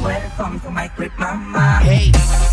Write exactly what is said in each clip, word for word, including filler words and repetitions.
Welcome to my crib, mama. Hey.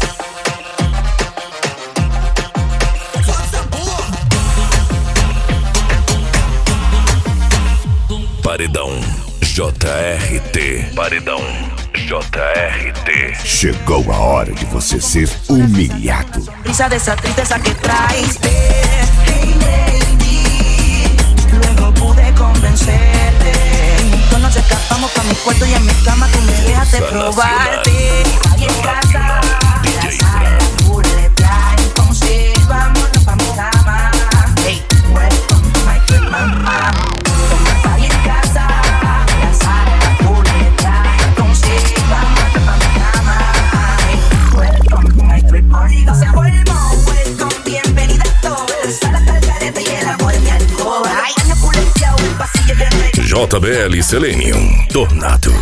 Paredão J R T. Paredão J R T. Chegou a hora de você ser humilhado. Prisa de esa tristeza que traiste. Hey lady, luego pude convencerte. Juntos nos escapamos pa' mi cuarto y en mi cama tú me dejaste probarte. Ahí en casa, la sala full de playa. Entonces vámonos pa' mi cama. Hey, welcome to my crib, mama. Ahí en casa, la sala full de playa. Entonces vámonos pa' mi cama. Hey, welcome to my crib, mama. Se vuelvo, welcome, bienvenida a todos. A la cargareta y el amor de alcohol. Ay, no culeteado, el pasillo de rey. J B L Selenium Tornado.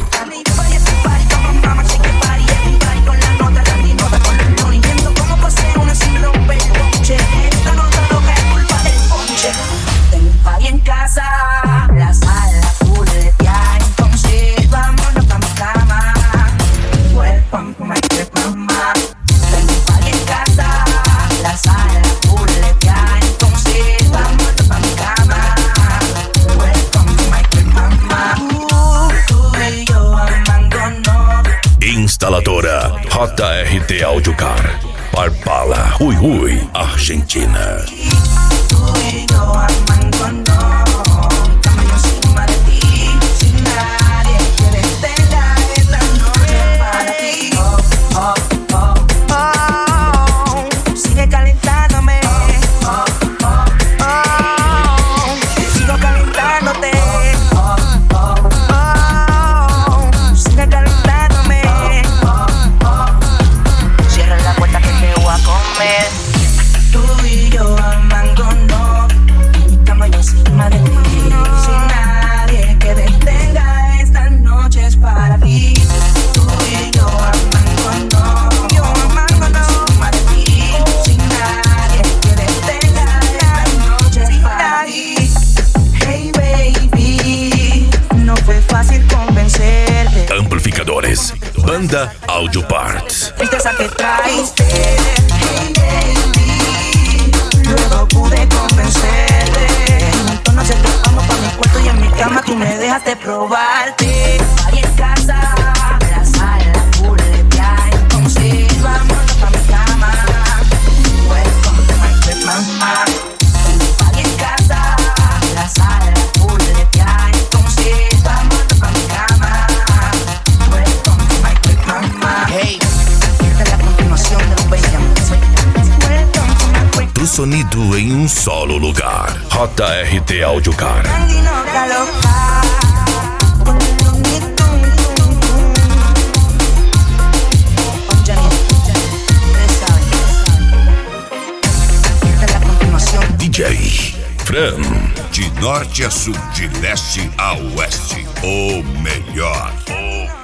Instaladora J R T Audiocar, Parpala, Rui Rui, Argentina. Amplificadores Banda Audio Parts. Tristeza que traiste, hey baby, luego pude convencerte. Juntos nos escapamos pa' mi cuarto y en mi cama tú me dejaste probarte. Ahí en casa, la sala full de playa. Entonces vámonos pa' mi cama. Welcome to my crib, mama. Ahí en casa, la sala full de playa. Entonces vámonos pa' mi cama. Hey. Esta es la continuación de los Benjamin. Tu sonido em um solo lugar. J R T Audiocar. D J Fran. De norte a sul, de leste a oeste, o melhor. O